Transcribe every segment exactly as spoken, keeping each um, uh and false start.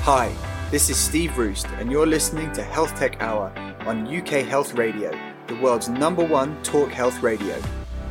Hi, this is Steve Roost, and you're listening to Health Tech Hour on U K Health Radio, the world's number one talk health radio.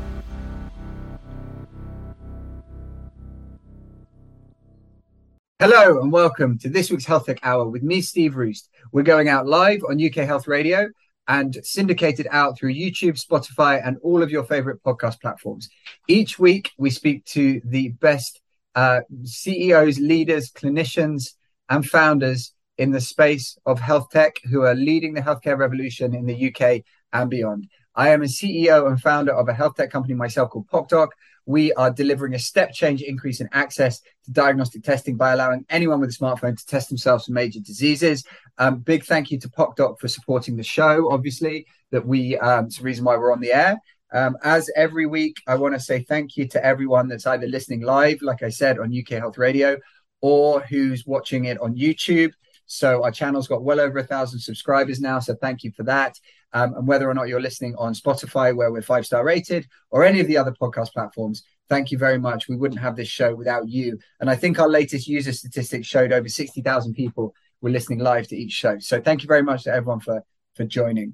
Hello and welcome to this week's Health Tech Hour with me, Steve Roost. We're going out live on U K Health Radio and syndicated out through YouTube, Spotify, and all of your favorite podcast platforms. Each week, we speak to the best uh, C E Os, leaders, clinicians, and founders in the space of health tech who are leading the healthcare revolution in the U K and beyond. I am a C E O and founder of a health tech company myself called PocDoc. We are delivering a step change increase in access to diagnostic testing by allowing anyone with a smartphone to test themselves for major diseases. Um, big thank you to PocDoc for supporting the show, obviously, that we, um, it's the reason why we're on the air. Um, as every week, I want to say thank you to everyone that's either listening live, like I said, on U K Health Radio, or who's watching it on YouTube. So our channel's got well over a thousand subscribers now. So thank you for that. Um, and whether or not you're listening on Spotify, where we're five-star rated, or any of the other podcast platforms, thank you very much. We wouldn't have this show without you. And I think our latest user statistics showed over sixty thousand people were listening live to each show. So thank you very much to everyone for, for joining.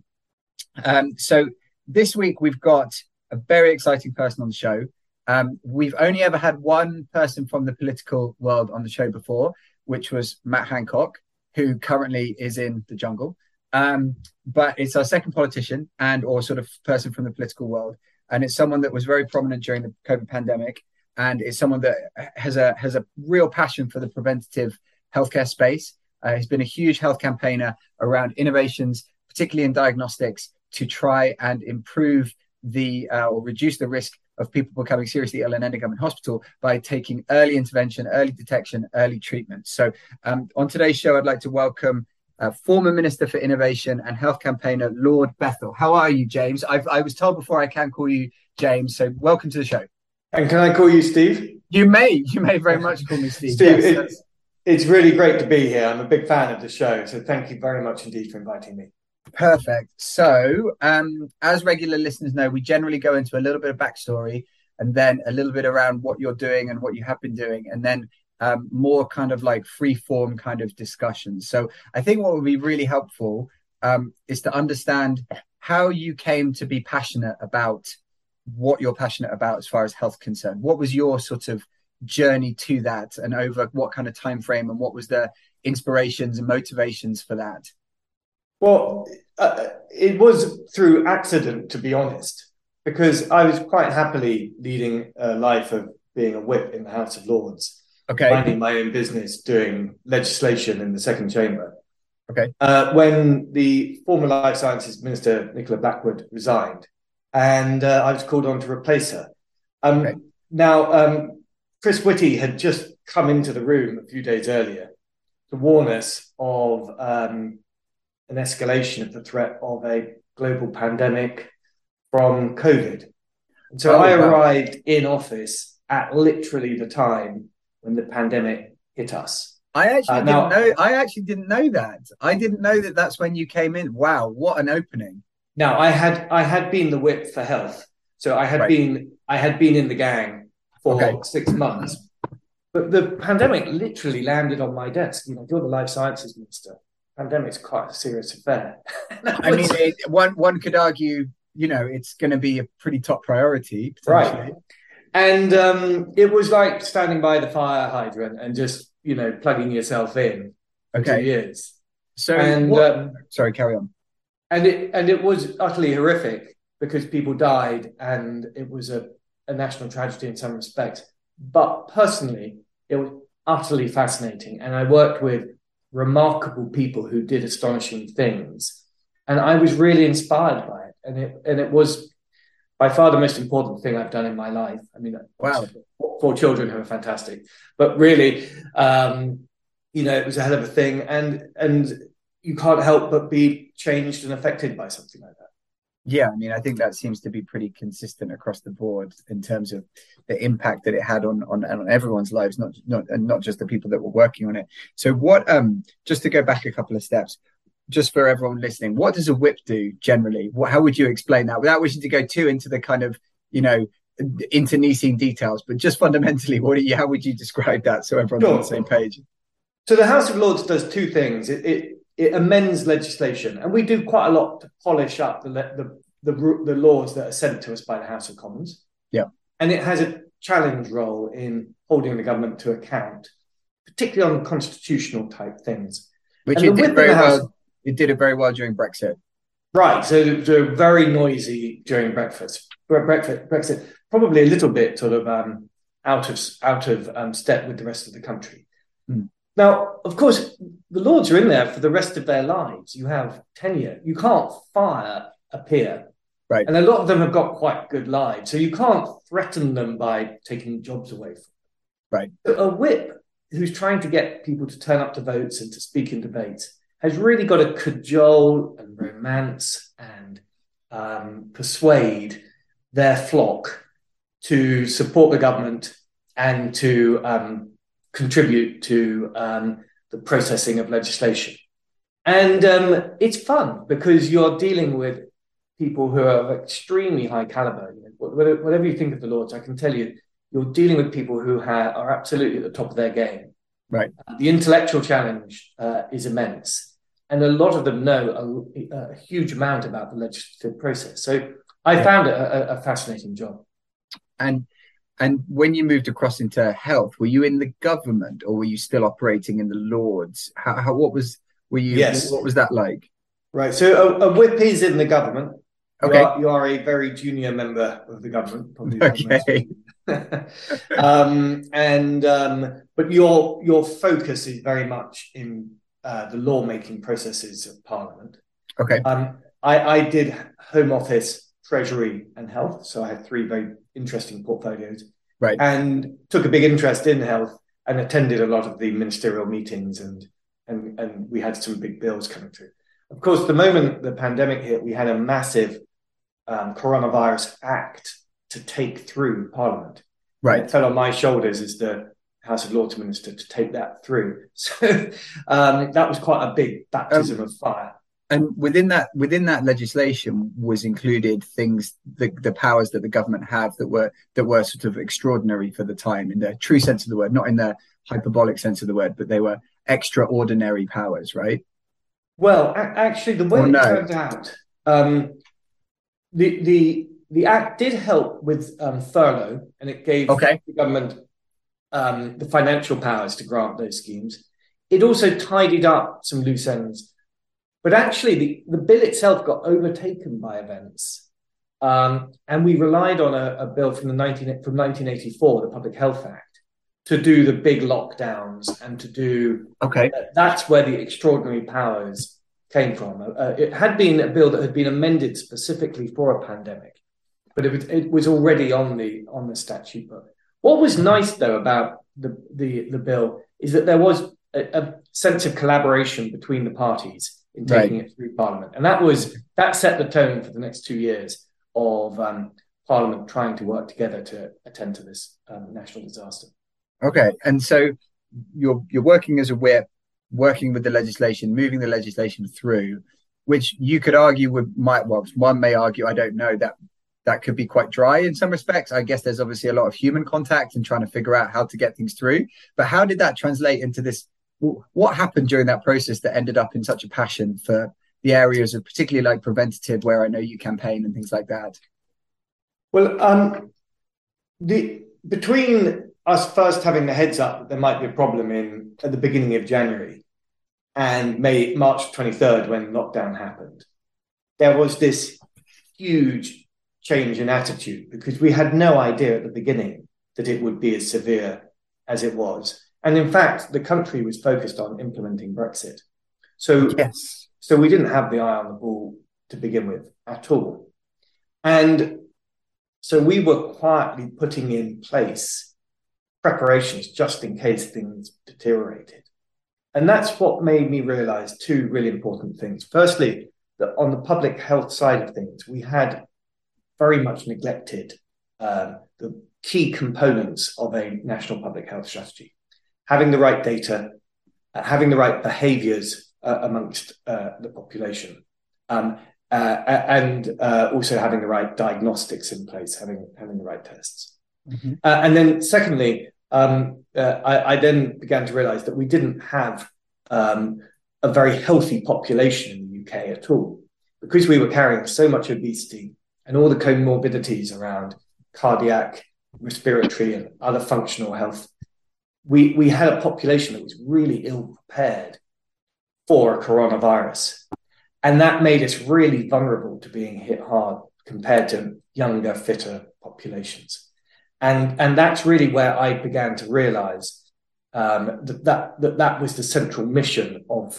Um, so this week, we've got a very exciting person on the show. Um, we've only ever had one person from the political world on the show before, which was Matt Hancock, who currently is in the jungle. Um, but it's our second politician and or sort of person from the political world. And it's someone that was very prominent during the COVID pandemic. And it's someone that has a has a real passion for the preventative healthcare space. Uh, he's been a huge health campaigner around innovations, particularly in diagnostics, to try and improve the uh, or reduce the risk of people becoming seriously ill and ending up in hospital by taking early intervention, early detection, early treatment. So um, on today's show, I'd like to welcome uh, former Minister for Innovation and Health campaigner, Lord Bethell. How are you, James? I've, I was told before I can call you James, so welcome to the show. And can I call you Steve? You may. You may very much call me Steve. Steve, yes, it, it's really great to be here. I'm a big fan of the show, so thank you very much indeed for inviting me. Perfect. So um, as regular listeners know, we generally go into a little bit of backstory and then a little bit around what you're doing and what you have been doing, and then um, more kind of like free form kind of discussions. So I think what would be really helpful um, is to understand how you came to be passionate about what you're passionate about as far as health concerned. What was your sort of journey to that, and over what kind of time frame, and what was the inspirations and motivations for that? Well, uh, it was through accident, to be honest, because I was quite happily leading a life of being a whip in the House of Lords, okay, minding my own business, doing legislation in the second chamber. Okay. Uh, when the former Life Sciences Minister, Nicola Blackwood, resigned, and uh, I was called on to replace her. Um, okay. Now, um, Chris Whitty had just come into the room a few days earlier to warn us of um, an escalation of the threat of a global pandemic from COVID. And so oh, I wow. arrived in office at literally the time when the pandemic hit us. I actually uh, didn't now, know. I actually didn't know that. I didn't know that that's when you came in. Wow, what an opening! Now I had I had been the whip for health, so I had right. been I had been in the gang for okay. six months. But the pandemic literally landed on my desk. You know, you're the Life Sciences Minister. Pandemic's quite a serious affair. I mean, it, one one could argue, you know, it's going to be a pretty top priority, right? And um, it was like standing by the fire hydrant and just, you know, plugging yourself in for okay. two years. So, and what, um, sorry, carry on. And it and it was utterly horrific because people died, and it was a, a national tragedy in some respects. But personally, it was utterly fascinating, and I worked with remarkable people who did astonishing things, and I was really inspired by it. And it and it was by far the most important thing I've done in my life. I mean, wow, four children who are fantastic, but really, um, you know, it was a hell of a thing, and and you can't help but be changed and affected by something like that. Yeah, I mean, I think that seems to be pretty consistent across the board in terms of the impact that it had on on, on everyone's lives, not not and not just the people that were working on it. So, what? Um, just to go back a couple of steps, just for everyone listening, what does a whip do generally? What, how would you explain that without wishing to go too into the kind of, you know, internecine details, but just fundamentally, what do you? How would you describe that so everyone's sure. on the same page? So the House of Lords does two things. It, it, it amends legislation, and we do quite a lot to polish up the, the, the, the laws that are sent to us by the House of Commons. Yeah. And it has a challenge role in holding the government to account, particularly on constitutional type things. Which and it did very House, well. It did it very well during Brexit. Right. So, so very noisy during breakfast. Brexit, Brexit, probably a little bit sort of um, out of out of um, step with the rest of the country. Mm. Now, of course, the Lords are in there for the rest of their lives. You have tenure. You can't fire a peer. Right. And a lot of them have got quite good lives. So you can't threaten them by taking jobs away from them. Right. A whip who's trying to get people to turn up to votes and to speak in debates has really got to cajole and romance and um, persuade their flock to support the government and to um, contribute to um, the processing of legislation. And um, it's fun because you're dealing with people who are of extremely high caliber. You know, whatever you think of the Lords, I can tell you, you're dealing with people who ha- are absolutely at the top of their game. Right. The intellectual challenge uh, is immense. And a lot of them know a, a huge amount about the legislative process. So I yeah. found it a, a fascinating job. And and when you moved across into health, were you in the government or were you still operating in the Lords? How, how what was were you? Yes. What was that like? Right. So a, a whip is in the government. Okay. You are, you are a very junior member of the government. Probably okay. um, and um, but your your focus is very much in uh, the lawmaking processes of Parliament. Okay. Um, I, I did Home Office, Treasury, and Health, so I had three very interesting portfolios. Right. And took a big interest in health and attended a lot of the ministerial meetings, and and and we had some big bills coming through. Of course, the moment the pandemic hit, we had a massive um, coronavirus act to take through Parliament. Right. And it fell on my shoulders as the House of Lords Minister to take that through. So um, that was quite a big baptism um, of fire. And within that, within that legislation was included things, the, the powers that the government have that were that were sort of extraordinary for the time, in the true sense of the word, not in the hyperbolic sense of the word, but they were extraordinary powers, right? Well, a- actually, the way oh, it no. turned out, um, the the the act did help with um, furlough, and it gave okay. the government um, the financial powers to grant those schemes. It also tidied up some loose ends. But actually, the, the bill itself got overtaken by events. Um, and we relied on a, a bill from the nineteen, from nineteen eighty-four, the Public Health Act, to do the big lockdowns and to do... Okay. Uh, that's where the extraordinary powers came from. Uh, it had been a bill that had been amended specifically for a pandemic, but it was, it was already on the on the statute book. What was nice, though, about the, the, the bill is that there was a, a sense of collaboration between the parties in taking right. it through Parliament. And that was that set the tone for the next two years of um, Parliament trying to work together to attend to this um, national disaster. Okay. And so you're you're working as a whip, working with the legislation, moving the legislation through, which you could argue would might well one may argue, I don't know, that that could be quite dry in some respects. I guess there's obviously a lot of human contact and trying to figure out how to get things through. But how did that translate into this? What happened during that process that ended up in such a passion for the areas of particularly like preventative, where I know you campaign and things like that? Well, um, the between us first having the heads up that there might be a problem in at the beginning of January and May, March twenty-third, when lockdown happened, there was this huge change in attitude because we had no idea at the beginning that it would be as severe as it was. And in fact, the country was focused on implementing Brexit. So, yes. so we didn't have the eye on the ball to begin with at all. And so we were quietly putting in place preparations just in case things deteriorated. And that's what made me realize two really important things. Firstly, that on the public health side of things, we had very much neglected um, the key components of a national public health strategy. Having the right data, uh, having the right behaviours uh, amongst uh, the population, um, uh, and uh, also having the right diagnostics in place, having having the right tests. Mm-hmm. Uh, and then secondly, um, uh, I, I then began to realize that we didn't have um, a very healthy population in the U K at all, because we were carrying so much obesity and all the comorbidities around cardiac, respiratory, and other functional health. We, we had a population that was really ill prepared for a coronavirus. And that made us really vulnerable to being hit hard compared to younger, fitter populations. And, and that's really where I began to realize um, that, that, that that was the central mission of,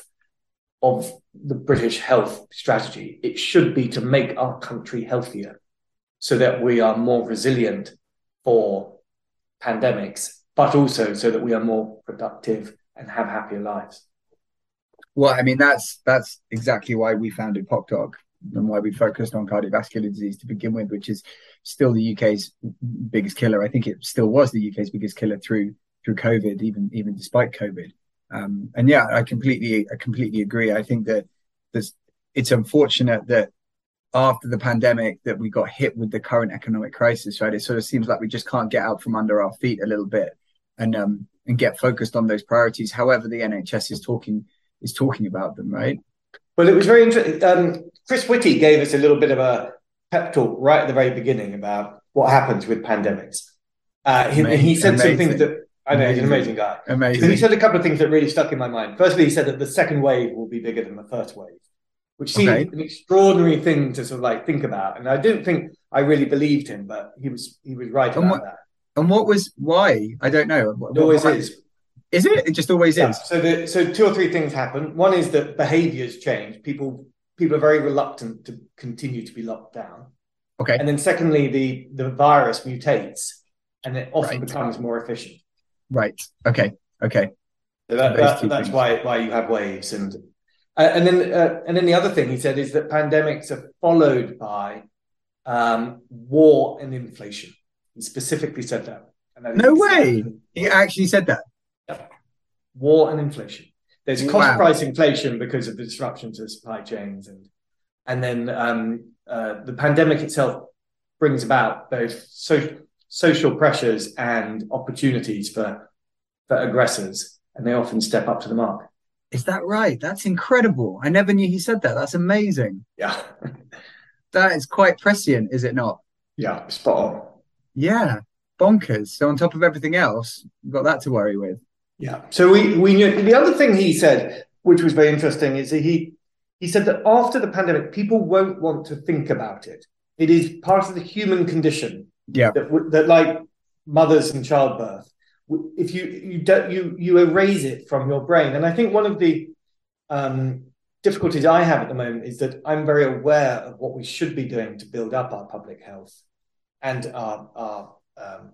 of the British health strategy. It should be to make our country healthier so that we are more resilient for pandemics, but also so that we are more productive and have happier lives. Well, I mean, that's that's exactly why we founded PocDoc and why we focused on cardiovascular disease to begin with, which is still the U K's biggest killer. I think it still was the U K's biggest killer through through COVID, even even despite COVID. Um, and yeah, I completely I completely agree. I think that there's, it's unfortunate that after the pandemic that we got hit with the current economic crisis, right? It sort of seems like we just can't get out from under our feet a little bit and um and get focused on those priorities. However, the N H S is talking is talking about them, right? Well, it was very interesting. Um, Chris Whitty gave us a little bit of a pep talk right at the very beginning about what happens with pandemics. Uh, he, he said amazing. some things that I know amazing. He's an amazing guy. Amazing. So he said a couple of things that really stuck in my mind. Firstly, he said that the second wave will be bigger than the first wave, which seemed okay. an extraordinary thing to sort of like think about. And I didn't think I really believed him, but he was he was right and about what, that. And what was why? I don't know. What, it always what, is. Is it? It just always yeah. is. So the so two or three things happen. One is that behaviours change. People people are very reluctant to continue to be locked down. Okay. And then secondly, the the virus mutates and it often right. becomes more efficient. Right. Okay. Okay. So that, that, that's why why you have waves and uh, and then uh, and then the other thing he said is that pandemics are followed by um, war and inflation. He specifically said that. And no way. He actually said that. Yeah. War and inflation. There's cost wow. price inflation because of the disruption to the supply chains, and and then um, uh, the pandemic itself brings about both so, social pressures and opportunities for for aggressors, and they often step up to the mark. Is that right? That's incredible. I never knew he said that. That's amazing. Yeah. That is quite prescient, is it not? Yeah, spot on. Yeah, bonkers. So on top of everything else, you've got that to worry with. Yeah. So we we knew the other thing he said, which was very interesting, is that he he said that after the pandemic, people won't want to think about it. It is part of the human condition. Yeah. That that like mothers and childbirth, if you you don't you you erase it from your brain. And I think one of the um, difficulties I have at the moment is that I'm very aware of what we should be doing to build up our public health and our our um,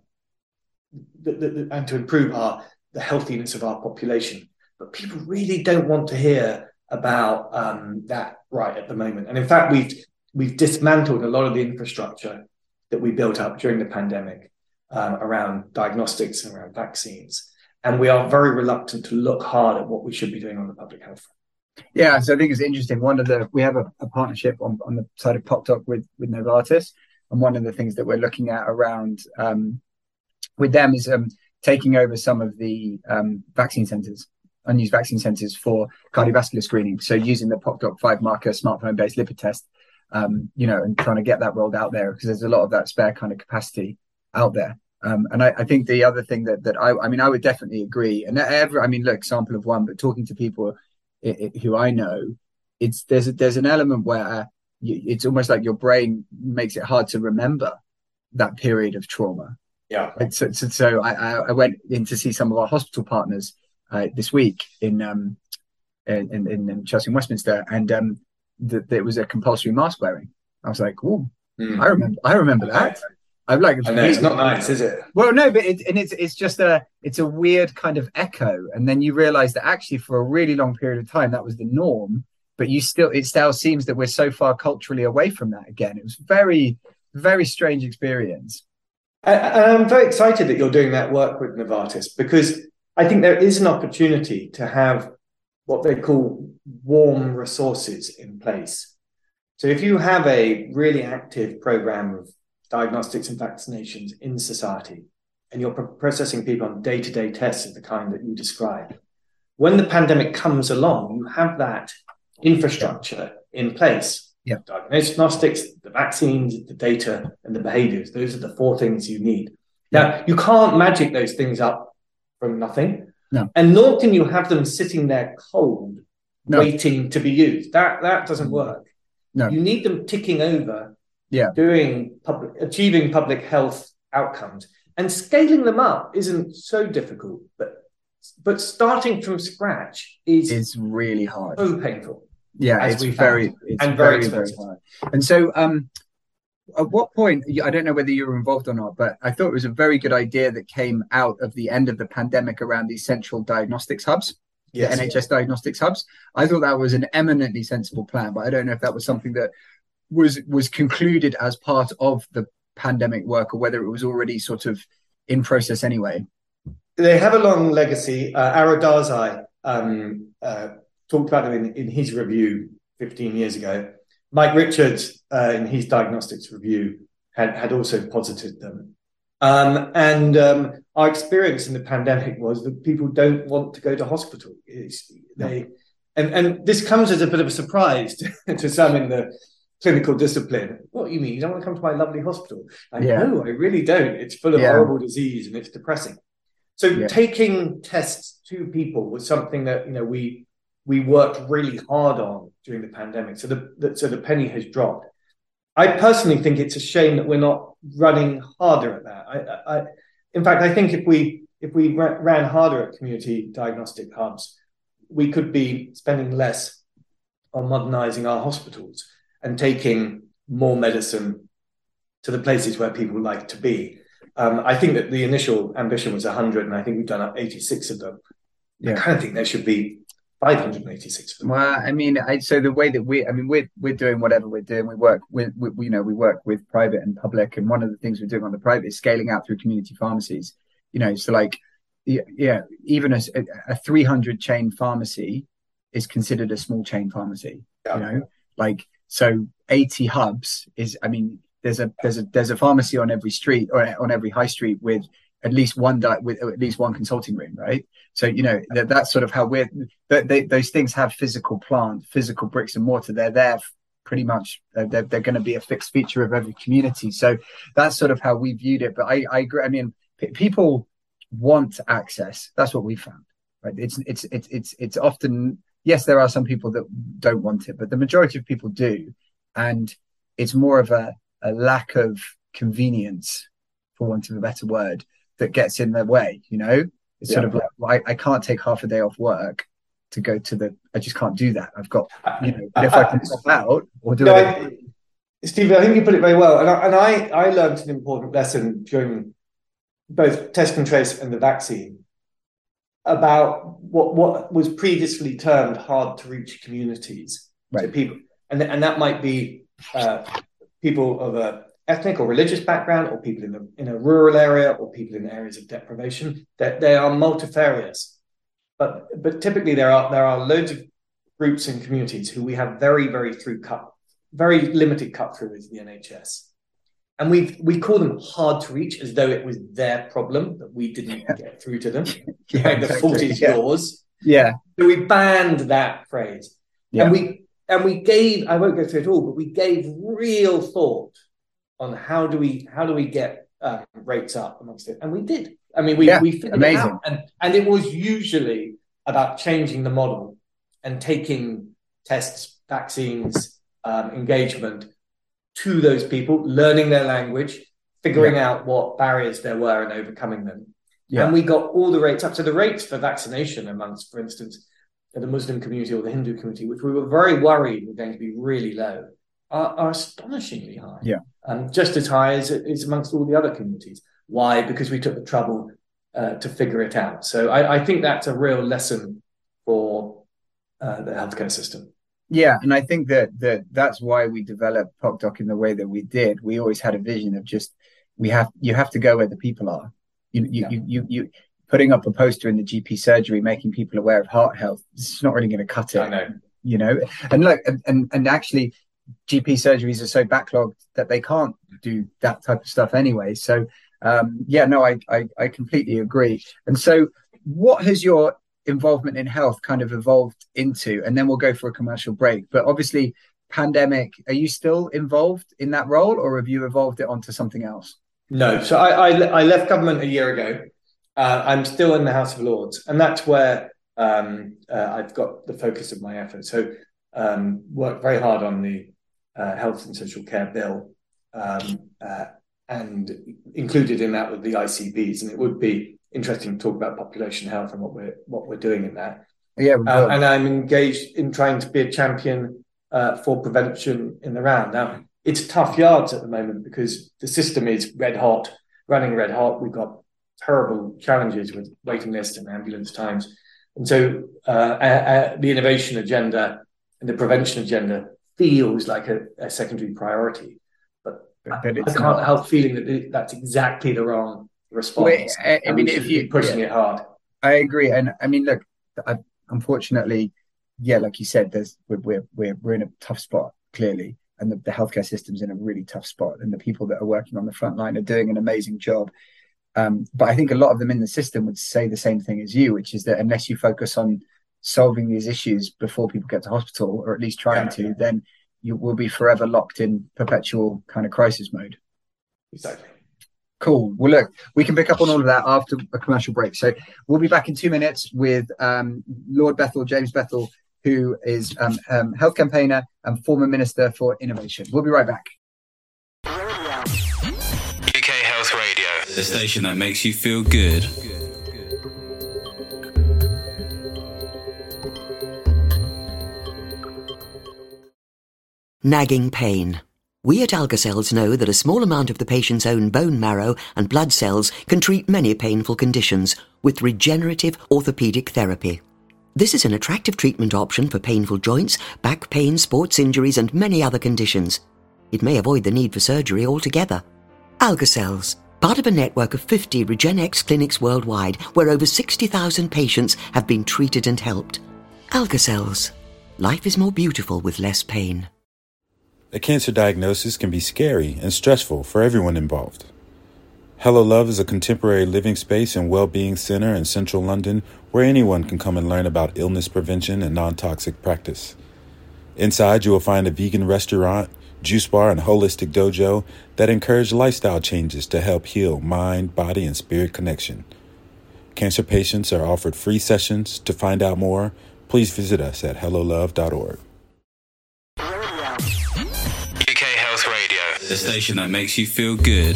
the, the, the, and to improve our the healthiness of our population. But people really don't want to hear about um, that right at the moment. And in fact, we've we've dismantled a lot of the infrastructure that we built up during the pandemic um, around diagnostics and around vaccines. And we are very reluctant to look hard at what we should be doing on the public health front. Yeah, so I think it's interesting. One of the we have a, a partnership on, on the side of PocDoc with with Novartis, and one of the things that we're looking at around um, with them is um, taking over some of the um, vaccine centres, unused vaccine centres for cardiovascular screening. So using the PocDoc five marker smartphone-based lipid test, um, you know, and trying to get that rolled out there because there's a lot of that spare kind of capacity out there. Um, and I, I think the other thing that that I, I mean, I would definitely agree. And every, I mean, look, example of one, but talking to people it, it, who I know, it's there's a, there's an element where you, it's almost like your brain makes it hard to remember that period of trauma. Yeah. Right? So, so, so I, I went in to see some of our hospital partners uh, this week in um in in, in Chelsea and Westminster, and um the, there was a compulsory mask wearing. I was like, oh, mm. I remember, I remember that. I'm like, I know, it's not nice, is it? Well, no, but it, and it's it's just a it's a weird kind of echo, and then you realise that actually for a really long period of time that was the norm, but you still it still seems that we're so far culturally away from that again. It was very very strange experience. And I'm very excited that you're doing that work with Novartis because I think there is an opportunity to have what they call warm resources in place. So if you have a really active program of diagnostics and vaccinations in society, and you're processing people on day-to-day tests of the kind that you describe. When the pandemic comes along, you have that infrastructure in place. Yeah. Diagnostics, the vaccines, the data, and the behaviors. Those are the four things you need. Now, you can't magic those things up from nothing. No. And nor can you have them sitting there cold, no. waiting to be used. That that doesn't work. No. You need them ticking over, yeah. doing public, achieving public health outcomes. And scaling them up isn't so difficult, but but starting from scratch is is really hard. So painful. Yeah, it's very it's and very, very, expensive. very hard. And so, um, at what point? I don't know whether you were involved or not, but I thought it was a very good idea that came out of the end of the pandemic around these central diagnostics hubs, yes, the N H S yeah. diagnostics hubs. I thought that was an eminently sensible plan, but I don't know if that was something that was was concluded as part of the pandemic work, or whether it was already sort of in process anyway. They have a long legacy. Uh, Aradazai um, uh, talked about them in, in his review fifteen years ago. Mike Richards, uh, in his diagnostics review, had, had also posited them. Um, and um, our experience in the pandemic was that people don't want to go to hospital. It's, they, and, and this comes as a bit of a surprise to, to some in the clinical discipline. What do you mean? You don't want to come to my lovely hospital? I yeah. know, I really don't. It's full of yeah. horrible disease and it's depressing. So yeah. taking tests to people was something that, you know, we we worked really hard on during the pandemic. So the, the so the penny has dropped. I personally think it's a shame that we're not running harder at that. I, I in fact, I think if we if we ran harder at community diagnostic hubs, we could be spending less on modernizing our hospitals and taking more medicine to the places where people like to be. Um, I think that the initial ambition was one hundred, and I think we've done up eighty-six of them. Yeah. I kind of think there should be five hundred eighty-six of them. Well, I mean, I, so the way that we, I mean, we're we're doing whatever we're doing. We work with, we, you know, we work with private and public, and one of the things we're doing on the private is scaling out through community pharmacies. You know, so like, yeah, even a, a three hundred chain pharmacy is considered a small chain pharmacy. Yeah. You know, like so eighty hubs is, I mean. There's a there's a there's a pharmacy on every street or on every high street with at least one di- with at least one consulting room, right? So you know that that's sort of how we're that they, those things have physical plant, physical bricks and mortar. They're there pretty much. They're they're going to be a fixed feature of every community. So that's sort of how we viewed it. But I I agree. I mean, p- people want access. That's what we found, right? It's it's it's it's it's often yes, there are some people that don't want it, but the majority of people do, and it's more of a a lack of convenience, for want of a better word, that gets in their way, you know? It's yeah. sort of like, well, I, I can't take half a day off work to go to the, I just can't do that. I've got, you know, but if I, I can pop out or do no, it. I, Steve, I think you put it very well. And I, and I, I learned an important lesson during both test and trace and the vaccine about what, what was previously termed hard to reach communities. Right. So people, and, and that might be, uh, people of a ethnic or religious background, or people in a, in a rural area, or people in areas of deprivation. That they, they are multifarious, but but typically there are there are loads of groups and communities who we have very very through cut, very limited cut through with the N H S, and we we call them hard to reach as though it was their problem that we didn't yeah. get through to them. yeah, like exactly. The fault is yeah. yours. Yeah. So we banned that phrase, yeah. and we. And we gave, I won't go through it all, but we gave real thought on how do we how do we get um, rates up amongst it. And we did. I mean, we, yeah, we figured amazing. it out. And, and it was usually about changing the model and taking tests, vaccines, um, engagement to those people, learning their language, figuring yeah. out what barriers there were and overcoming them. Yeah. And we got all the rates up. So the rates for vaccination amongst, for instance, the Muslim community or the Hindu community, which we were very worried were going to be really low, are, are astonishingly high. Yeah. Um, just as high as it is amongst all the other communities. Why? Because we took the trouble uh, to figure it out. So I, I think that's a real lesson for uh, the healthcare system. Yeah, and I think that, that that's why we developed PocDoc in the way that we did. We always had a vision of just, we have you have to go where the people are. You you yeah. you, you you putting up a poster in the G P surgery, making people aware of heart health, it's not really going to cut it. I know. You know, and look, and, and actually G P surgeries are so backlogged that they can't do that type of stuff anyway. So Um, yeah, no, I, I I completely agree. And so, what has your involvement in health kind of evolved into? And then we'll go for a commercial break. But obviously, pandemic, are you still involved in that role, or have you evolved it onto something else? No, so I, I, I left government a year ago. Uh, I'm still in the House of Lords, and that's where um, uh, I've got the focus of my effort. So, um, worked very hard on the uh, Health and Social Care Bill, um, uh, and included in that were the I C Bs. And it would be interesting to talk about population health and what we're what we're doing in that. Yeah, uh, and I'm engaged in trying to be a champion uh, for prevention in the round. Now, it's tough yards at the moment because the system is red hot, running red hot. We've got terrible challenges with waiting lists and ambulance times. And so uh, uh, the innovation agenda and the prevention agenda feels like a, a secondary priority. But, but I, I can't not. help feeling that that's exactly the wrong response. Wait, I, I mean, if you pushing yeah, it hard. I agree. And I mean, look, I, unfortunately, yeah, like you said, there's we're we're we're in a tough spot, clearly. And the, the healthcare system's in a really tough spot. And the people that are working on the front line are doing an amazing job. Um, but I think a lot of them in the system would say the same thing as you, which is that unless you focus on solving these issues before people get to hospital, or at least trying yeah. to, then you will be forever locked in perpetual kind of crisis mode. Exactly. Cool. Well, look, we can pick up on all of that after a commercial break. So we'll be back in two minutes with um, Lord Bethell, James Bethell, who is um, um, health campaigner and former Minister for Innovation. We'll be right back. U K Health Radio, the station that makes you feel good. Nagging pain. We at Algacells know that a small amount of the patient's own bone marrow and blood cells can treat many painful conditions with regenerative orthopedic therapy. This is an attractive treatment option for painful joints, back pain, sports injuries, and many other conditions. It may avoid the need for surgery altogether. Algacells, part of a network of fifty RegenX clinics worldwide, where over sixty thousand patients have been treated and helped. Algacells. Life is more beautiful with less pain. A cancer diagnosis can be scary and stressful for everyone involved. Hello Love is a contemporary living space and well-being center in central London where anyone can come and learn about illness prevention and non-toxic practice. Inside, you will find a vegan restaurant, juice bar, and holistic dojo that encourage lifestyle changes to help heal mind, body, and spirit connection. Cancer patients are offered free sessions. To find out more, please visit us at hello love dot org. U K Health Radio, the station that makes you feel good.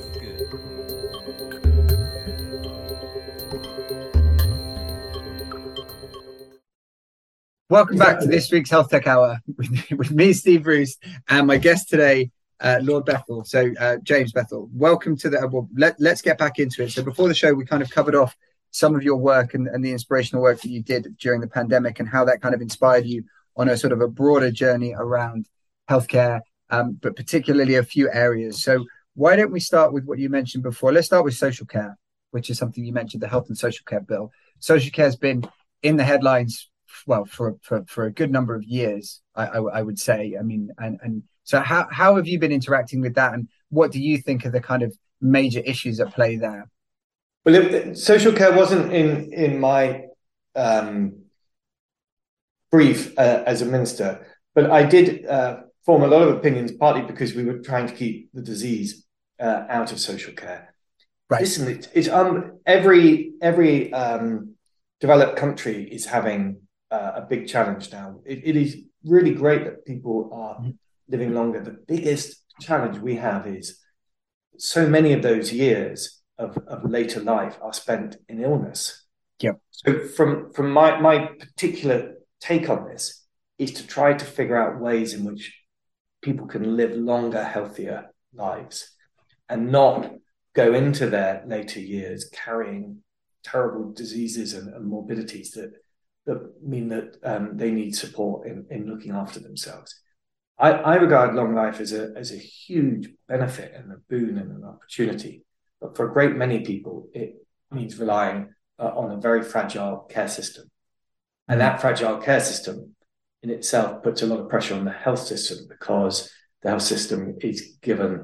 Welcome back to this week's Health Tech Hour with, with me, Steve Roost, and my guest today, uh, Lord Bethell. So, uh, James Bethell, welcome to the. Uh, well, let, let's get back into it. So, before the show, we kind of covered off some of your work and, and the inspirational work that you did during the pandemic and how that kind of inspired you on a sort of a broader journey around healthcare, um, but particularly a few areas. So, why don't we start with what you mentioned before? Let's start with social care, which is something you mentioned, the Health and Social Care Bill. Social care has been in the headlines, well, for, for, for a good number of years, I, I, I would say. I mean, and, and so how, how have you been interacting with that? And what do you think are the kind of major issues at play there? Well, it, social care wasn't in, in my um, brief uh, as a minister, but I did uh, form a lot of opinions, partly because we were trying to keep the disease uh, out of social care. Right. Listen, it, it's um, every, every um, developed country is having Uh, a big challenge now. It, it is really great that people are living longer. The biggest challenge we have is so many of those years of, of later life are spent in illness. Yep. So from, from my, my particular take on this is to try to figure out ways in which people can live longer, healthier lives and not go into their later years carrying terrible diseases and, and morbidities that that mean that um, they need support in, in looking after themselves. I, I regard long life as a as a huge benefit and a boon and an opportunity. But for a great many people, it means relying uh, on a very fragile care system. And that fragile care system in itself puts a lot of pressure on the health system because the health system is given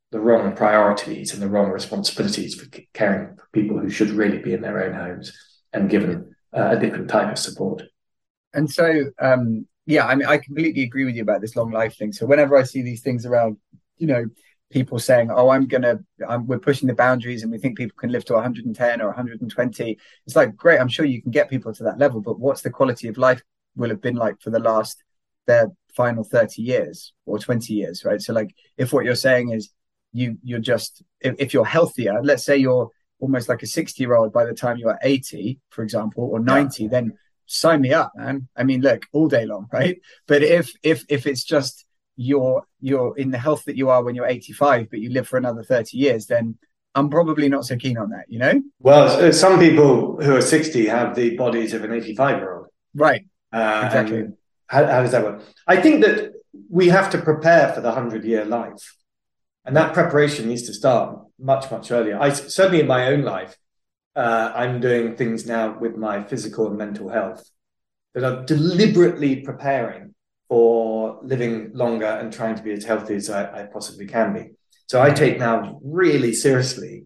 the wrong priorities and the wrong responsibilities for caring for people who should really be in their own homes and given uh, a different type of support. And so, um, yeah, I mean, I completely agree with you about this long life thing. So whenever I see these things around, you know, people saying, oh, I'm going to, we're pushing the boundaries and we think people can live to one hundred ten or one hundred twenty. It's like, great, I'm sure you can get people to that level, but what's the quality of life will have been like for the last, their final thirty years or twenty years, right? So like, if what you're saying is you, you're just, if, if you're healthier, let's say you're almost like a sixty year old by the time you're eighty, for example, or ninety, yeah. Then sign me up, man. I mean, look, all day long, right? But if if if it's just you're you're in the health that you are when you're eighty-five, but you live for another thirty years, then I'm probably not so keen on that, you know? Well, some people who are sixty have the bodies of an eighty-five year old. Right. Uh, exactly. How, how does that work? I think that we have to prepare for the hundred year life. And that preparation needs to start much, much earlier. I certainly in my own life, Uh, I'm doing things now with my physical and mental health that are deliberately preparing for living longer and trying to be as healthy as I, I possibly can be. So I take now really seriously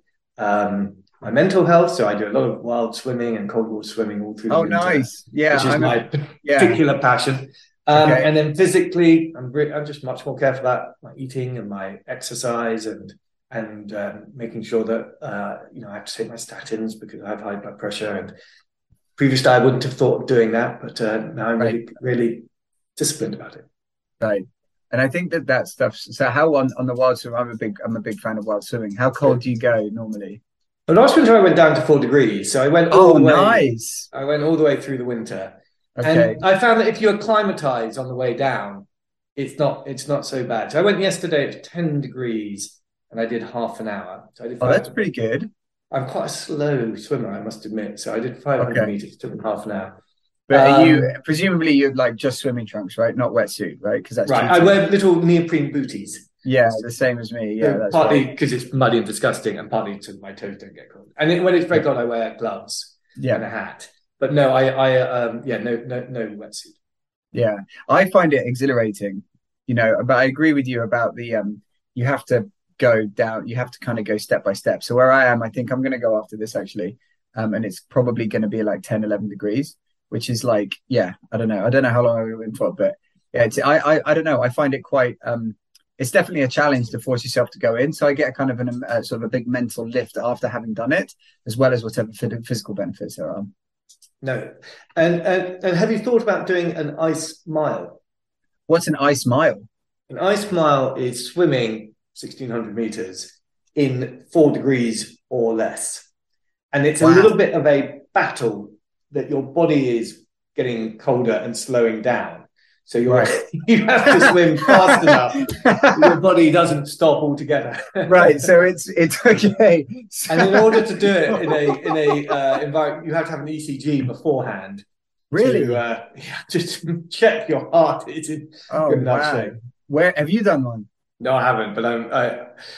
um, my mental health. So I do a lot of wild swimming and cold water swimming all through the Oh, winter, nice. Yeah. which is I'm my a, yeah. particular passion. Um, okay. And then physically, I'm, re- I'm just much more careful about my eating and my exercise and and um, making sure that, uh, you know, I have to take my statins because I have high blood pressure. And previously I wouldn't have thought of doing that, but uh, now I'm right. really, really disciplined about it. Right. And I think that that stuff, so how on, on the wild swim, I'm a big, I'm a big fan of wild swimming. How cold do you go normally? Well, last winter I went down to four degrees. So I went all oh, the way, nice. I went all the way through the winter. Okay. And I found that if you acclimatize on the way down, it's not, it's not so bad. So I went yesterday at ten degrees. And I did half an hour. So I did oh, that's pretty good. I'm quite a slow swimmer, I must admit. So I did five hundred okay. meters, took half an hour. But um, are you presumably you're like just swimming trunks, right? Not wetsuit, right? Because that's right. I wear little neoprene booties. Yeah, the same as me. Yeah, so that's partly because right. it's muddy and disgusting, and partly so my toes don't get cold. And it, when it's very cold, I wear gloves yeah. and a hat. But no, I, I, um, yeah, no, no, no wetsuit. Yeah, I find it exhilarating, you know. But I agree with you about the um. You have to go down, you have to kind of go step by step. So where I am, I think I'm going to go after this actually, um, and it's probably going to be like ten, eleven degrees, which is like, yeah, I don't know, I don't know how long I'm in for, but yeah, it's, I, I, I don't know, I find it quite, um, it's definitely a challenge to force yourself to go in. So I get kind of an uh, sort of a big mental lift after having done it, as well as whatever physical benefits there are. No, and and, and have you thought about doing an ice mile? What's an ice mile? An ice mile is swimming sixteen hundred meters in four degrees or less. And it's wow. a little bit of a battle that your body is getting colder and slowing down. So you're, right. you have to swim fast enough that your body doesn't stop altogether. Right. So it's it's okay. So... And in order to do it in a in a uh, environment, you have to have an E C G beforehand. Really? To, uh, yeah, just check your heart is in oh, good enough wow. shape. Where have you done one? No, I haven't, but I'm I,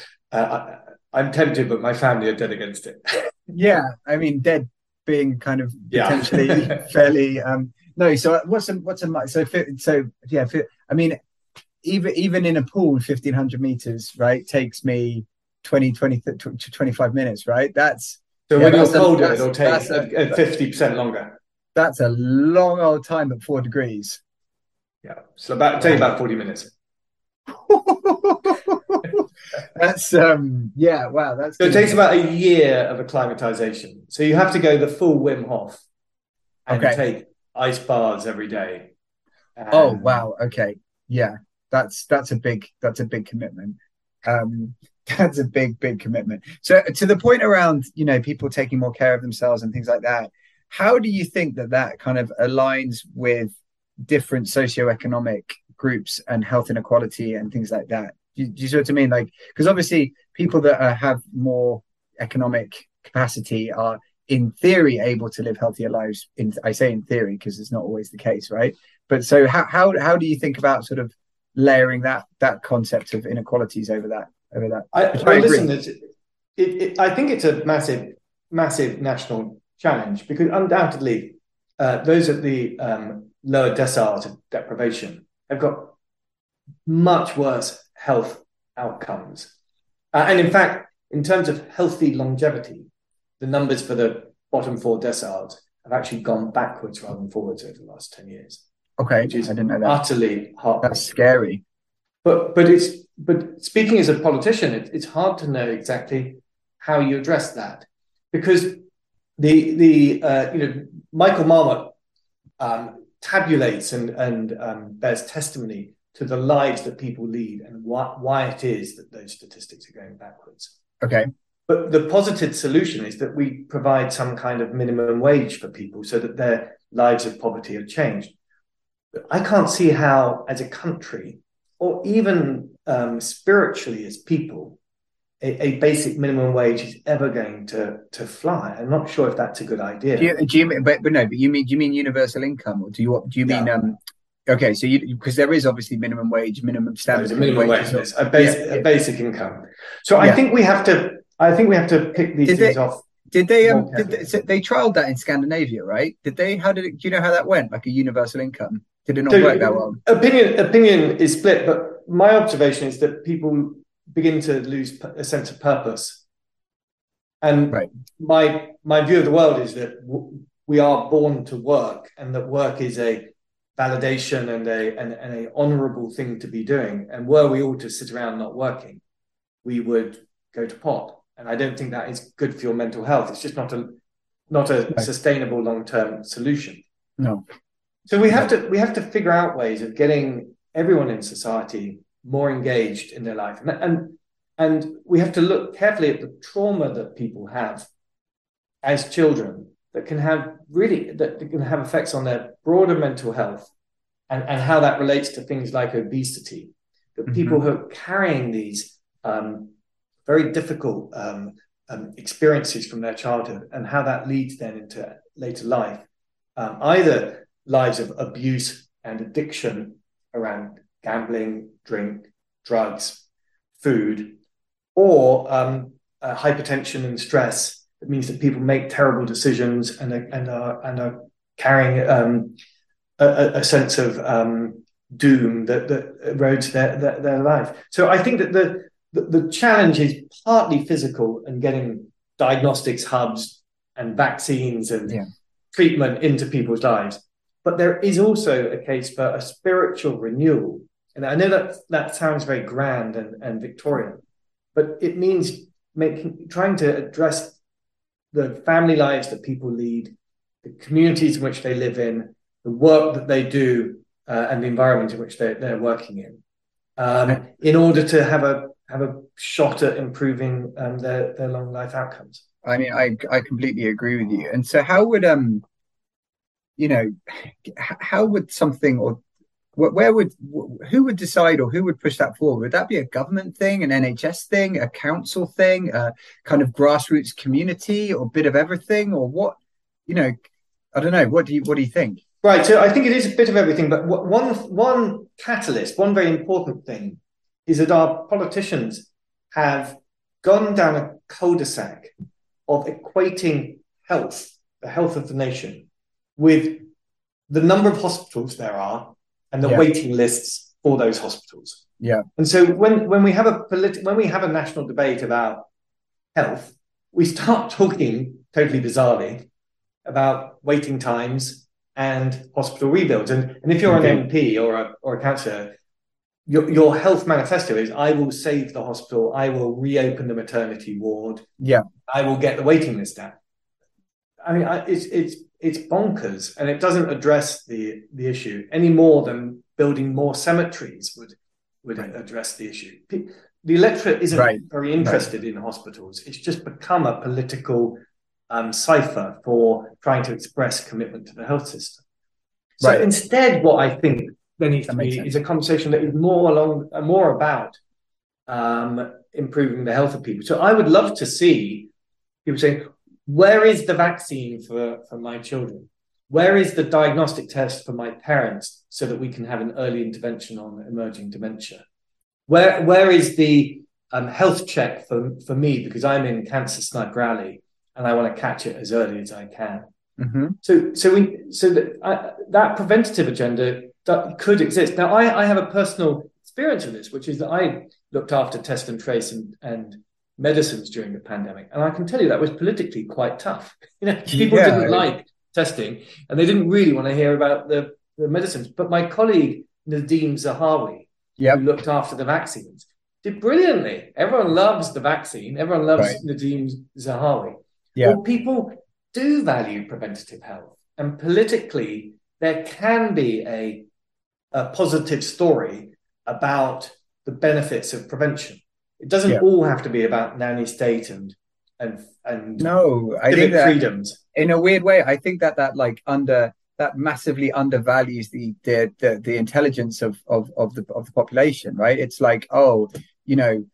uh, I'm tempted, but my family are dead against it. Yeah, I mean, dead being kind of potentially yeah. fairly. Um, no, so what's a what's a so so yeah? I mean, even even in a pool, fifteen hundred meters, right, takes me twenty, twenty, twenty-five minutes, right? That's so yeah, when that's you're colder, a, it'll take fifty percent longer. That's a long old time at four degrees. Yeah, so about take about forty minutes. That's um yeah wow that's so it takes about a year of acclimatization, so you have to go the full Wim Hof and okay. take ice baths every day. And... oh wow okay yeah that's that's a big that's a big commitment. Um that's a big big commitment. So to the point around, you know, people taking more care of themselves and things like that, how do you think that that kind of aligns with different socioeconomic groups and health inequality and things like that? Do you, do you see what I mean? Like, because obviously people that uh, have more economic capacity are in theory able to live healthier lives. In I say in theory because it's not always the case, right? But so how how how do you think about sort of layering that that concept of inequalities over that over that? I, well, I listen, it, it, I think it's a massive massive national challenge because undoubtedly uh, those at the um, lower deciles of deprivation have got much worse health outcomes. Uh, and in fact, in terms of healthy longevity, the numbers for the bottom four deciles have actually gone backwards rather than forwards over the last ten years. Okay, which is I didn't know that. Utterly heartbreaking. That's scary. But but it's but speaking as a politician, it, it's hard to know exactly how you address that, because the the uh, you know Michael Marmot um, tabulates and and um, bears testimony to the lives that people lead and why why it is that those statistics are going backwards. Okay. But the positive solution is that we provide some kind of minimum wage for people so that their lives of poverty are changed. But I can't see how, as a country, or even um, spiritually as people, a, a basic minimum wage is ever going to to fly. I'm not sure if that's a good idea. Do you, do you but, but no, but you mean do you mean universal income, or do you do you mean Yeah. um? Okay, so you because there is obviously minimum wage, minimum standard, There's a minimum wage, wages. a basic, Yeah, yeah. a basic income. So I Yeah. think we have to. I think we have to pick these Did things they- off. Did they um? More Did they, carefully. so they trialed that in Scandinavia, right? Did they? How did it? Do you know how that went? Like a universal income? Did it not So, work that well? Opinion opinion is split, but my observation is that people begin to lose p- a sense of purpose. And Right. my my view of the world is that w- we are born to work, and that work is a validation and a and, and a honourable thing to be doing. And were we all to sit around not working, we would go to pot. And I don't think that is good for your mental health. It's just not a not a Right. sustainable long-term solution. No. So we have to we have to figure out ways of getting everyone in society more engaged in their life, and and, and we have to look carefully at the trauma that people have as children that can have really that can have effects on their broader mental health, and, and how that relates to things like obesity. That Mhm. people who are carrying these um, very difficult um, um, experiences from their childhood, and how that leads then into later life, um, either lives of abuse and addiction around gambling, drink, drugs, food, or um, uh, hypertension and stress. It means that people make terrible decisions and are, and are, and are carrying um, a, a sense of um, doom that, that erodes their, their, their life. So I think that the, the, the challenge is partly physical and getting diagnostics hubs and vaccines and Yeah. treatment into people's lives. But there is also a case for a spiritual renewal. And I know that that sounds very grand and, and Victorian, but it means making trying to address the family lives that people lead, the communities in which they live in, the work that they do, uh, and the environment in which they're, they're working in, um, in order to have a have a shot at improving um, their, their long life outcomes. I mean, I I completely agree with you. And so, how would um, you know, h- how would something or wh- where would wh- who would decide or who would push that forward? Would that be a government thing, an N H S thing, a council thing, a kind of grassroots community, or a bit of everything, or what? You know, I don't know. What do you what do you think? Right, so I think it is a bit of everything, but wh- one one catalyst, one very important thing, is that our politicians have gone down a cul-de-sac of equating health, the health of the nation, with the number of hospitals there are and the Yeah. waiting lists for those hospitals. Yeah. And so when when we have a politi- when we have a national debate about health, we start talking totally bizarrely about waiting times and hospital rebuilds. And, and if you're an Okay. M P or a or a councillor, your, your health manifesto is, I will save the hospital, I will reopen the maternity ward, Yeah. I will get the waiting list down. I mean, I, it's it's it's bonkers, and it doesn't address the the issue any more than building more cemeteries would would Right. address the issue. Pe- The electorate isn't Right. very interested in hospitals. It's just become a political um, cipher for trying to express commitment to the health system. So Right. instead, what I think there needs That to makes be sense. is a conversation that is more along, uh, more about um, improving the health of people. So I would love to see people saying, where is the vaccine for, for my children? Where is the diagnostic test for my parents so that we can have an early intervention on emerging dementia? Where where is the um, health check for, for me, because I'm in cancer sniper rally and I want to catch it as early as I can? hmm So so we so that uh, that preventative agenda that could exist. Now I, I have a personal experience of this, which is that I looked after test and trace and, and medicines during the pandemic. And I can tell you that was politically quite tough. You know, people Yeah. didn't like testing and they didn't really want to hear about the, the medicines. But my colleague, Nadeem Zahawi, Yep. who looked after the vaccines, did brilliantly. Everyone loves the vaccine. Everyone loves Right. Nadeem Zahawi. Yeah. Well, people do value preventative health. And politically, there can be a, a positive story about the benefits of prevention. It doesn't Yeah. all have to be about nanny state and and and No, I civic think that freedoms. in a weird way, I think that that like under that massively undervalues the the the, the intelligence of, of of the of the population, right? It's like, oh, you know,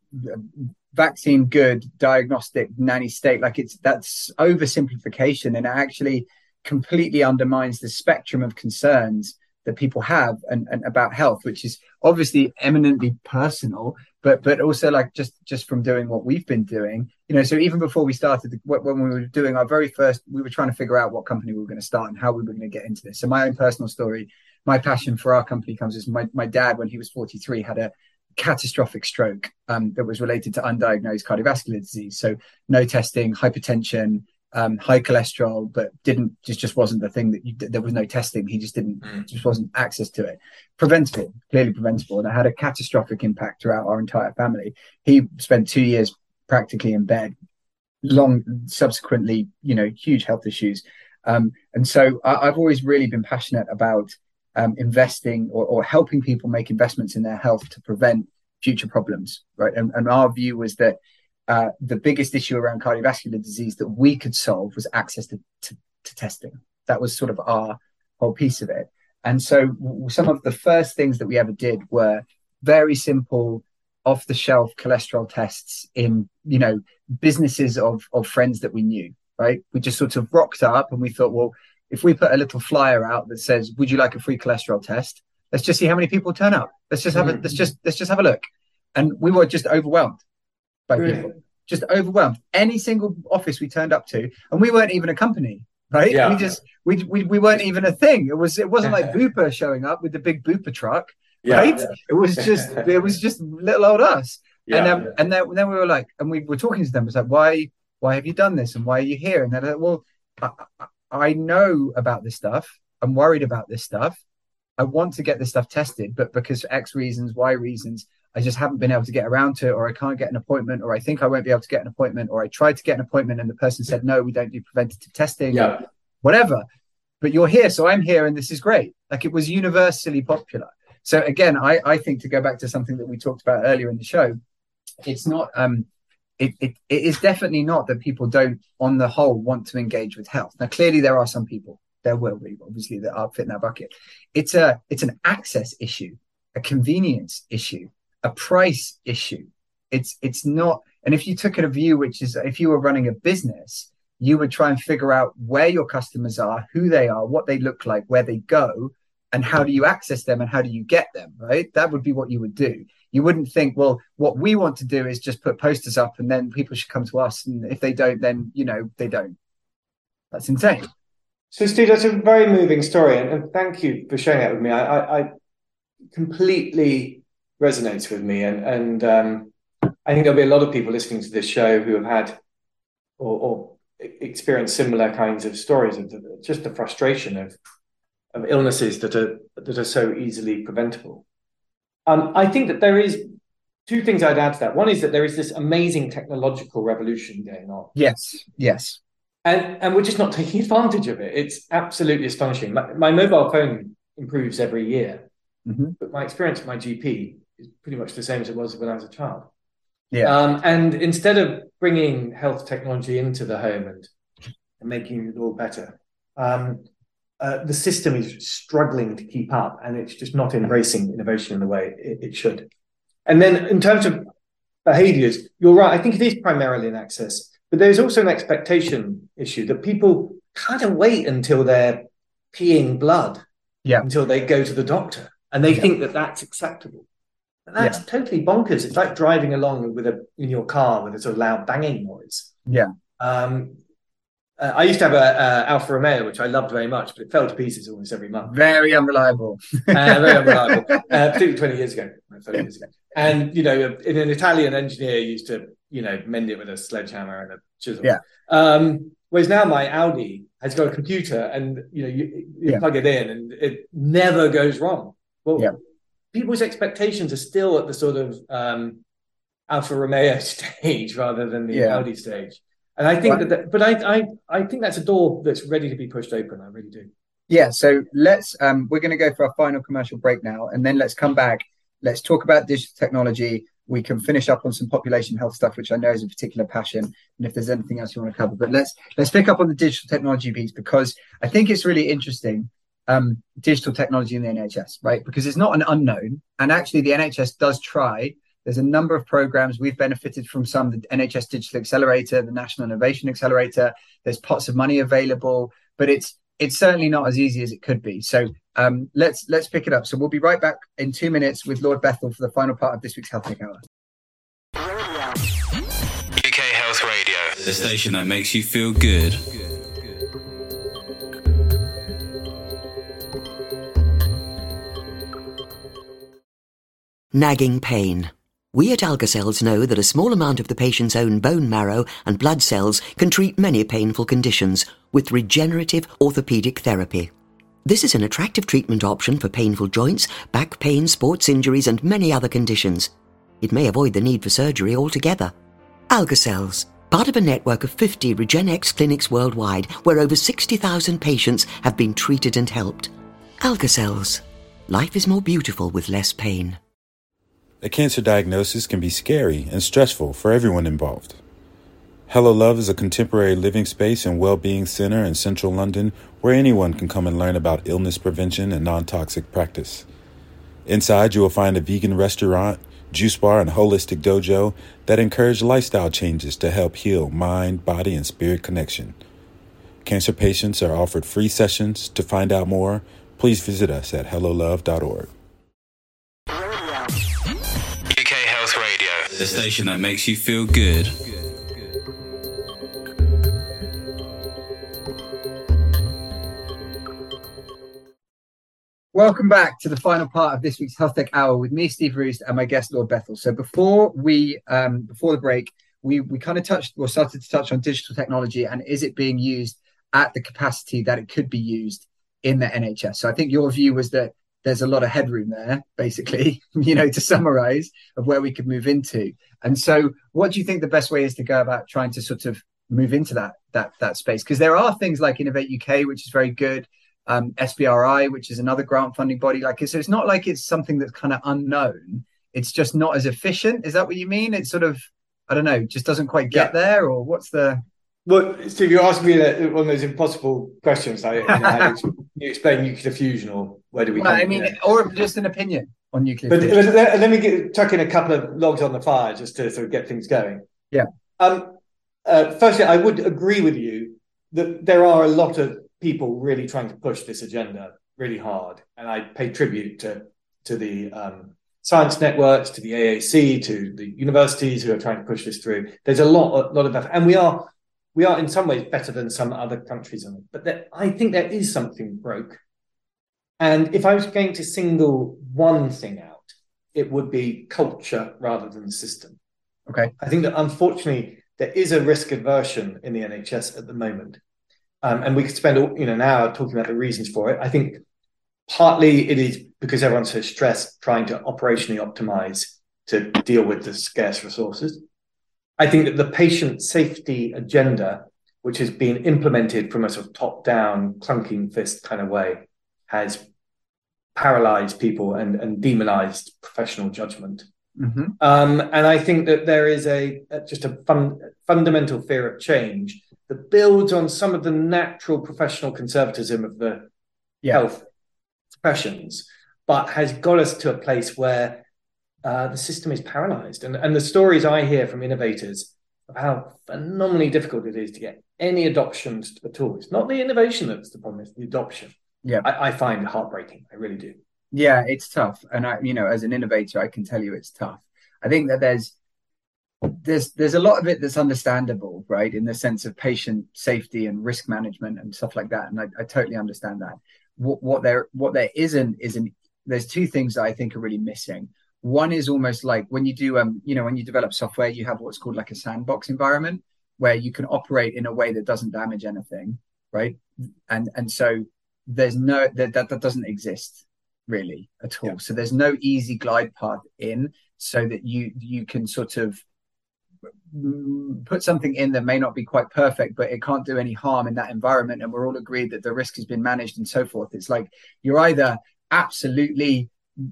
vaccine good, diagnostic nanny state, like it's that's oversimplification, and it actually completely undermines the spectrum of concerns that people have and, and about health, which is obviously eminently personal, but but also like just just from doing what we've been doing, you know. So even before we started, when we were doing our very first, we were trying to figure out what company we were going to start and how we were going to get into this. So my own personal story, my passion for our company comes as my, my dad, when he was forty-three, had a catastrophic stroke um, that was related to undiagnosed cardiovascular disease. So no testing, hypertension, um, high cholesterol, but didn't just just wasn't the thing that you, there was no testing. He just didn't, just wasn't access to it. Preventable, clearly preventable, and it had a catastrophic impact throughout our entire family. He spent two years practically in bed, long subsequently, you know, huge health issues. Um, and so I, I've always really been passionate about um, investing or, or helping people make investments in their health to prevent future problems, right? And, and our view was that uh, the biggest issue around cardiovascular disease that we could solve was access to, to, to testing. That was sort of our whole piece of it. And so w- some of the first things that we ever did were very simple, off-the-shelf cholesterol tests in, you know, businesses of, of friends that we knew, right? We just sort of rocked up and we thought, well, if we put a little flyer out that says, would you like a free cholesterol test? Let's just see how many people turn up. Let's just have a, let's just, let's just have a look. And we were just overwhelmed by Really? people, just overwhelmed. Any single office we turned up to, and we weren't even a company, right? Yeah. We just, we, we, we weren't even a thing. It was, it wasn't like Bupa showing up with the big Bupa truck, Yeah. right? It was just, it was just little old us. Yeah. And um, and then, then we were like, and we were talking to them. It was like, why, why have you done this? And why are you here? And they're like, well, I, I, I know about this stuff. I'm worried about this stuff. I want to get this stuff tested, but because for X reasons, Y reasons, I just haven't been able to get around to it, or I can't get an appointment, or I think I won't be able to get an appointment, or I tried to get an appointment and the person said, no, we don't do preventative testing, Yeah. or whatever. But you're here, so I'm here, and this is great. Like, it was universally popular. So again, I, I think, to go back to something that we talked about earlier in the show, it's not, um, it, it, it is definitely not that people don't, on the whole, want to engage with health. Now, clearly there are some people, there will be, obviously, that are fit in that bucket. It's a, it's an access issue, a convenience issue, a price issue. It's, it's not, and if you took a view, which is, if you were running a business, you would try and figure out where your customers are, who they are, what they look like, where they go, and how do you access them and how do you get them, right? That would be what you would do. You wouldn't think, well, what we want to do is just put posters up and then people should come to us. And if they don't, then, you know, they don't. That's insane. So, Steve, that's a very moving story. And, and thank you for sharing that with me. I, I, I completely resonates with me. And, and um, I think there'll be a lot of people listening to this show who have had or, or experienced similar kinds of stories of the, just the frustration of of illnesses that are that are so easily preventable. Um, I think that there is two things I'd add to that. One is that there is this amazing technological revolution going on. Yes, yes. And, and we're just not taking advantage of it. It's absolutely astonishing. My, my mobile phone improves every year, Mm-hmm. but my experience at my G P is pretty much the same as it was when I was a child. Yeah. Um, and instead of bringing health technology into the home and, and making it all better, um, Uh, the system is struggling to keep up, and it's just not embracing innovation in the way it, it should. And then in terms of behaviors, you're right. I think it is primarily an access, but there's also an expectation issue that people kind of wait until they're peeing blood, Yeah. until they go to the doctor, and they Yeah. think that that's acceptable. And that's Yeah. totally bonkers. It's like driving along with a in your car with a sort of loud banging noise. Yeah. Um, Uh, I used to have a, a Alfa Romeo, which I loved very much, but it fell to pieces almost every month. Very unreliable. uh, very unreliable, uh, particularly twenty years ago, thirty years ago. And, you know, an Italian engineer used to, you know, mend it with a sledgehammer and a chisel. Yeah. Um, whereas now my Audi has got a computer and, you know, you, you yeah. plug it in and it never goes wrong. Well, yeah. people's expectations are still at the sort of um, Alfa Romeo stage rather than the yeah. Audi stage. And I think well, that, that, but I, I, I think that's a door that's ready to be pushed open. I really do. Yeah. So let's, um, we're going to go for our final commercial break now, and then let's come back. Let's talk about digital technology. We can finish up on some population health stuff, which I know is a particular passion. And if there's anything else you want to cover, but let's, let's pick up on the digital technology piece, because I think it's really interesting. Um, digital technology in the N H S, right? Because it's not an unknown. And actually the N H S does try. There's a number of programs. We've benefited from some, the N H S Digital Accelerator, the National Innovation Accelerator. There's pots of money available, but it's it's certainly not as easy as it could be. So um, let's let's pick it up. So we'll be right back in two minutes with Lord Bethell for the final part of this week's Health Tech Hour. U K Health Radio, the station that makes you feel good. Nagging pain. We at Algacells know that a small amount of the patient's own bone marrow and blood cells can treat many painful conditions with regenerative orthopedic therapy. This is an attractive treatment option for painful joints, back pain, sports injuries, and many other conditions. It may avoid the need for surgery altogether. Algacells, part of a network of fifty RegenX clinics worldwide, where over sixty thousand patients have been treated and helped. Algacells. Life is more beautiful with less pain. A cancer diagnosis can be scary and stressful for everyone involved. Hello Love is a contemporary living space and well-being center in central London where anyone can come and learn about illness prevention and non-toxic practice. Inside, you will find a vegan restaurant, juice bar, and holistic dojo that encourage lifestyle changes to help heal mind, body, and spirit connection. Cancer patients are offered free sessions. To find out more, please visit us at hello love dot org. The station that makes you feel good. Welcome back to the final part of this week's Health Tech Hour with me, Steve Roost, and my guest, Lord Bethell. So before we, um, before the break, we we kind of touched, or started to touch on digital technology and is it being used at the capacity that it could be used in the N H S. So I think your view was that there's a lot of headroom there, basically, you know, to summarize, of where we could move into. And so what do you think the best way is to go about trying to sort of move into that that that space? Because there are things like Innovate U K, which is very good, um, S B R I, which is another grant funding body. Like, so it's not like it's something that's kind of unknown. It's just not as efficient. Is that what you mean? It's sort of, I don't know, just doesn't quite get yeah. there, or what's the... Well, Steve, you're asking me one of those impossible questions. Like, you know, how do you explain nuclear fusion, or where do we? Well, I mean, there? Or just an opinion on nuclear but, fusion. But let, let me get, chuck in a couple of logs on the fire just to sort of get things going. Yeah. Um. Uh, firstly, I would agree with you that there are a lot of people really trying to push this agenda really hard, and I pay tribute to to the um, science networks, to the A A C, to the universities who are trying to push this through. There's a lot, a lot of effort, and we are. We are in some ways better than some other countries on it, but there, I think there is something broke. And if I was going to single one thing out, it would be culture rather than the system. Okay. I think that unfortunately there is a risk aversion in the N H S at the moment. Um, and we could spend you know, an hour talking about the reasons for it. I think partly it is because everyone's so stressed trying to operationally optimize to deal with the scarce resources. I think that the patient safety agenda, which has been implemented from a sort of top-down, clunking fist kind of way, has paralyzed people and, and demonized professional judgment. Mm-hmm. Um, and I think that there is a, a just a fun, fundamental fear of change that builds on some of the natural professional conservatism of the yeah. health professions, but has got us to a place where Uh, the system is paralyzed. And, and the stories I hear from innovators of how phenomenally difficult it is to get any adoptions at all. It's not the innovation that's the problem, it's the adoption. Yeah. I, I find heartbreaking. I really do. Yeah, it's tough. And I, you know, as an innovator, I can tell you it's tough. I think that there's, there's there's a lot of it that's understandable, right, in the sense of patient safety and risk management and stuff like that, and I, I totally understand that. What, what there what there isn't isn't there's two things that I think are really missing. One is almost like when you do um you know when you develop software, you have what's called like a sandbox environment where you can operate in a way that doesn't damage anything, right? And and so there's no that that, that doesn't exist really at all. Yeah. So there's no easy glide path in, so that you you can sort of put something in that may not be quite perfect, but it can't do any harm in that environment, and we're all agreed that the risk has been managed and so forth. It's like you're either absolutely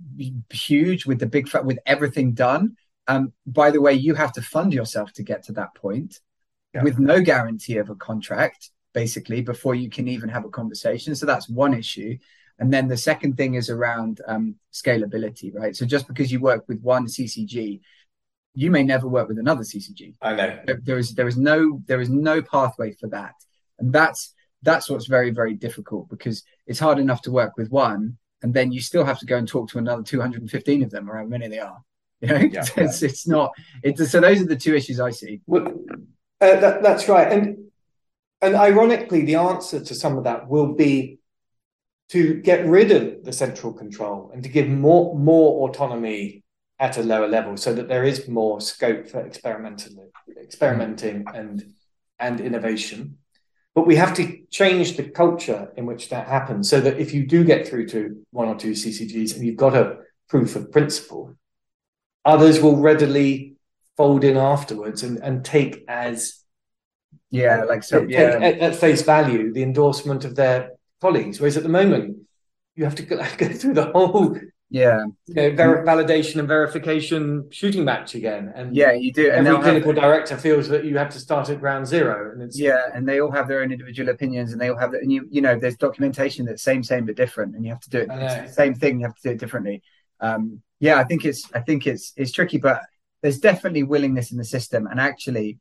huge with the big fat with everything done. Um, by the way, you have to fund yourself to get to that point, yeah. with no guarantee of a contract, basically, before you can even have a conversation. So that's one issue. And then the second thing is around um, scalability, right? So just because you work with one C C G, you may never work with another C C G. I know. There is there is no there is no pathway for that, and that's that's what's very very difficult, because it's hard enough to work with one, and then you still have to go and talk to another two hundred fifteen of them, or however many they are. You know, yeah, it's, yeah. it's not. It's so those are the two issues I see. Well, uh, that, that's right, and and ironically, the answer to some of that will be to get rid of the central control and to give more more autonomy at a lower level, so that there is more scope for experimental, experimenting and and innovation. But we have to change the culture in which that happens, so that if you do get through to one or two C C Gs and you've got a proof of principle, others will readily fold in afterwards and, and take as yeah, like so take, yeah. at, at face value the endorsement of their colleagues. Whereas at the moment, you have to go, go through the whole yeah you know, ver- validation and verification shooting match again. And yeah, you do. And every clinical have, director feels that you have to start at ground zero. And it's yeah, and they all have their own individual opinions, and they all have that. And you you know, there's documentation that's same same but different, and you have to do it. It's the same thing. You have to do it differently. Um, yeah, I think it's I think it's it's tricky, but there's definitely willingness in the system, and actually,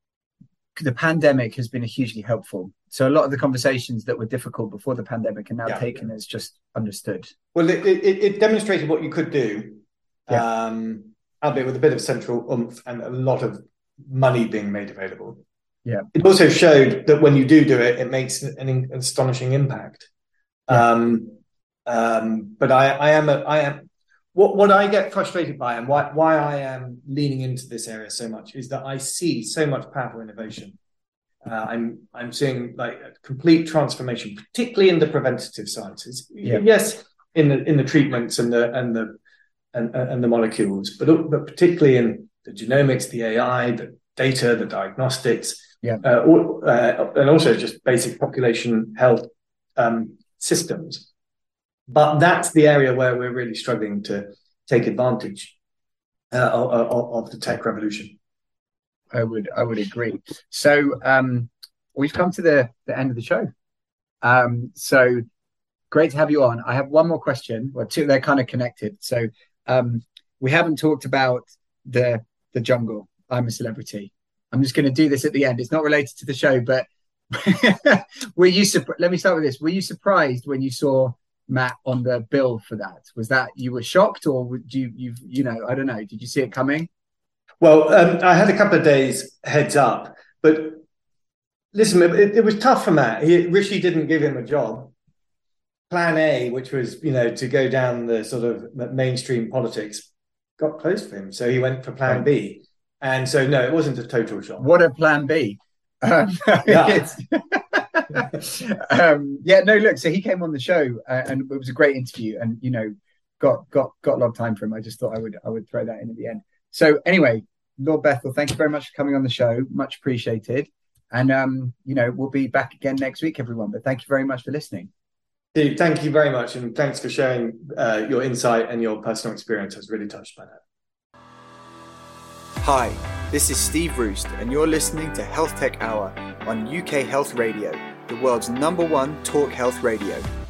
the pandemic has been hugely helpful. So a lot of the conversations that were difficult before the pandemic are now yeah, taken yeah. as just understood. Well, it, it, it demonstrated what you could do, yeah. um, albeit with a bit of central oomph and a lot of money being made available. Yeah. It also showed that when you do do it, it makes an, an astonishing impact. Yeah. Um, um, but I, I am, a, I am. What what I get frustrated by, and why why I am leaning into this area so much, is that I see so much powerful innovation. Uh, I'm I'm seeing like a complete transformation, particularly in the preventative sciences. Yeah. Yes, in the in the treatments and the and the and, and the molecules, but but particularly in the genomics, the A I, the data, the diagnostics, yeah, uh, or, uh, and also just basic population health um, systems. But that's the area where we're really struggling to take advantage uh, of, of, of the tech revolution. I would I would agree. So um, we've come to the, the end of the show. Um, so great to have you on. I have one more question. Well, two, they're kind of connected. So um, we haven't talked about the the jungle. I'm a Celebrity. I'm just going to do this at the end. It's not related to the show, but were you? Let me start with this. Were you surprised when you saw Matt on the bill for that? Was that you were shocked, or would you you you know I don't know? Did you see it coming? Well, um, I had a couple of days heads up, but listen, it, it was tough for Matt. He, Rishi didn't give him a job. Plan A, which was, you know, to go down the sort of mainstream politics, got closed for him. So he went for Plan B. And so, no, it wasn't a total shock. What a Plan B. Um, yeah. um, yeah, no, look, so he came on the show uh, and it was a great interview, and, you know, got, got, got a lot of time for him. I just thought I would, I would throw that in at the end. So anyway, Lord Bethell, thank you very much for coming on the show. Much appreciated. And, um, you know, we'll be back again next week, everyone. But thank you very much for listening. Steve, thank you very much. And thanks for sharing uh, your insight and your personal experience. I was really touched by that. Hi, this is Steve Roost, and you're listening to Health Tech Hour on U K Health Radio, the world's number one talk health radio.